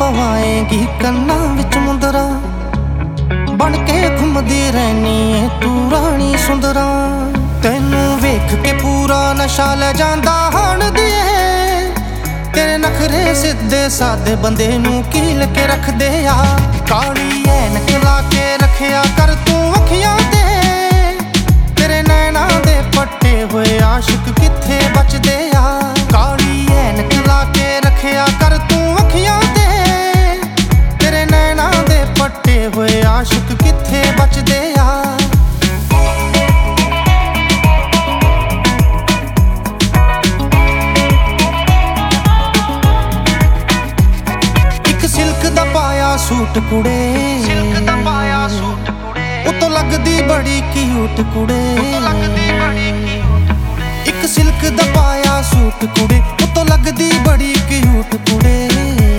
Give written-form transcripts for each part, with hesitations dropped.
ਪਵਾਏਂਗੀ ਕੰਨਾਂ ਵਿੱਚ ਮੁੰਦਰਾ, ਬਣ ਕੇ ਘੁੰਮਦੀ ਰਹਿਨੀ ਏ ਤੂੰ ਰਾਣੀ ਸੁੰਦਰਾ। ਤੈਨੂੰ ਵੇਖ ਕੇ ਪੂਰਾ ਨਸ਼ਾ ਲੈ ਜਾਂਦਾ ਹਣ ਦੀਏ, ਤੇਰੇ ਨਖਰੇ ਸਿੱਧੇ ਸਾਦੇ ਬੰਦੇ ਨੂੰ ਕੀਲ ਕੇ ਰੱਖਦੇ ਆ। ਕਾਲੀ ਐਨਕ ਲਾ ਕੇ ਰੱਖਿਆ ਕਰ ਤੂੰ ਅੱਖੀਆਂ ਤੇ, ਤੇਰੇ ਨੈਣਾਂ ਦੇ ਪੱਟੇ ਹੋਏ ਆਸ਼ਿਕ ਕਿੱਥੇ ਬਚਦੇ ਆ। ਕਾਲੀ ਐਨਕ ਲਾ ਕੇ ਰੱਖਿਆ ਕਰ ਤੂੰ ਅੱਖੀਆਂ ਤੇ, ਤੇਰੇ ਨੈਣਾਂ ਦੇ ਪੱਟੇ ਹੋਏ ਆਸ਼ਿਕ ਕਿੱਥੇ ਬਚਦੇ ਆ। ਇੱਕ ਸਿਲਕ ਦਾ ਪਾਇਆ ਸੂਟ ਕੁੜੇ, ਸਿਲਕ ਦਾ ਪਾਇਆ ਸੂਟ ਕੁੜੇ, ਉਤੋਂ ਲੱਗਦੀ ਬੜੀ ਕਿਊਟ ਕੁੜੇ। ਇੱਕ ਸਿਲਕ ਦਾ ਪਾਇਆ ਸੂਟ ਕੁੜੇ, ਉਤੋਂ ਲੱਗਦੀ ਬੜੀ ਕਿਊਟ ਕੁੜੇ।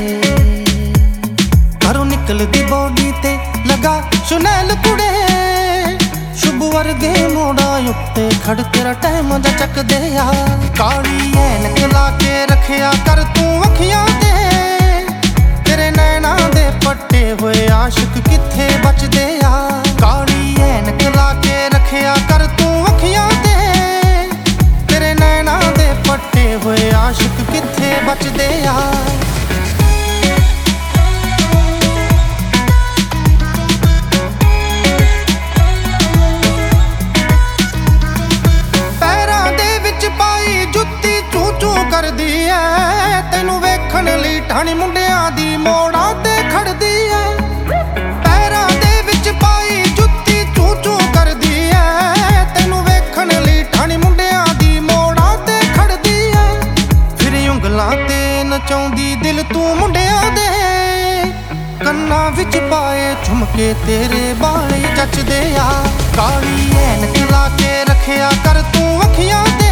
ਘਰੋਂ ਨਿਕਲਦੀ ਬੋਡੀ ਤੇ ਲਗਾ ਸ਼ਨੈਲ ਕੁੜੇ, ਸ਼ੁਭ ਵਰਗੇ ਮੋੜਾ ਉੱਤੇ ਖੜ ਤੇਰਾ ਟਾਈਮ ਦਾ ਚੱਕਦੇ ਆ। ਕਾਲੀ ਐਨਕ ਲਾ ਕੇ ਰੱਖਿਆ ਕਰ ਤੂੰ ਅੱਖੀਆਂ ਤੇ, ਤੇਰੇ ਨੈਣਾਂ ਦੇ ਪੱਟੇ ਹੋਏ ਆਸ਼ਿਕ ਕਿੱਥੇ ਬਚਦੇ ਆ। ਕਾਲੀ ਐਨਕ ਲਾ ਕੇ ਰੱਖਿਆ ਕਰ ਤੂੰ ਅੱਖੀਆਂ ਤੇ, ਤੇਰੇ ਨੈਣਾਂ ਦੇ ਪੱਟੇ ਹੋਏ ਆਸ਼ਿਕ ਕਿੱਥੇ ਬਚਦੇ ਆ। ਪੈਰਾਂ ਦੇ ਵਿੱਚ ਪਾਈ ਜੁੱਤੀ ਚੂੰ ਚੂੰ ਕਰਦੀ ਐ, ਤੈਨੂੰ ਵੇਖਣ ਲਈ ਠਾਣੀ ਮੁੰਡਿਆਂ ਦੀ ਮੋੜਾਂ ਤੇ ਖੜਦੀ ਐ। ਪੈਰਾਂ ਦੇ ਵਿੱਚ ਪਾਈ ਜੁੱਤੀ ਚੂੰ ਚੂੰ ਕਰਦੀ ਐ, ਤੈਨੂੰ ਵੇਖਣ ਲਈ ਠਾਣੀ ਮੁੰਡਿਆਂ ਦੀ ਮੋੜਾਂ ਤੇ ਖੜਦੀ ਐ। ਫਿਰ ਉਂਗਲਾਂ ਤੇ ਨਚਾਉਂਦੀ ਦਿਲ ਤੂੰ ਮੁੰਡਿਆਂ ਦੇ, ਕੰਨਾਂ ਵਿੱਚ ਪਾਏ ਝੁਮਕੇ ਤੇਰੇ ਬਾਲ ਜੱਚਦੇ ਆ। ਕਾਲੀ ਐਨਕ ਲਾ ਕੇ ਰੱਖਿਆ ਕਰ ਤੂੰ ਅੱਖੀਆਂ ਤੇ,